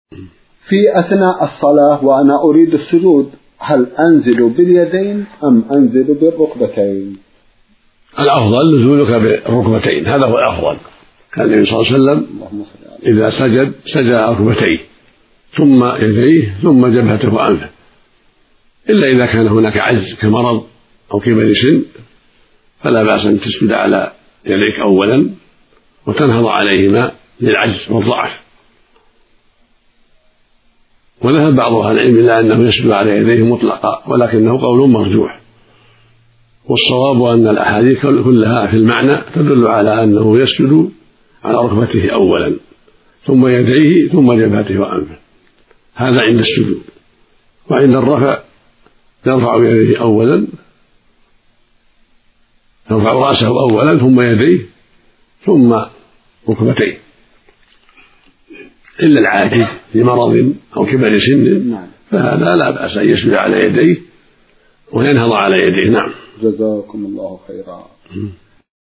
في أثناء الصلاة وأنا أريد السجود، هل أنزل باليدين أم أنزل بالركبتين؟ الأفضل نزولك بالركبتين، هذا هو الأفضل. كان النبي صلى الله عليه وسلم إذا سجد ركبتيه ثم يديه ثم جبهته وأنفه، إلا إذا كان هناك عجز كمرض أو كبر سن فلا بأس أن تسجد على يديك أولا وتنهض عليهما للعجز والضعف. وذهب بعض أهل العلم إلى أنه يسجد على يديه مطلقا، ولكنه قول مرجوح، والصواب أن الأحاديث كلها في المعنى تدل على أنه يسجد على ركبته أولا ثم يديه ثم جبهته وأنفه، هذا عند السجود. وعند الرفع يرفع يديه أولا، يرفع رأسه أولا ثم يديه ثم ركبتيه، إلا العاجز لمرض أو كبر سن فهذا لا بأس أن يسجد على يديه وينهض على يديه. نعم. جزاكم الله خيرا.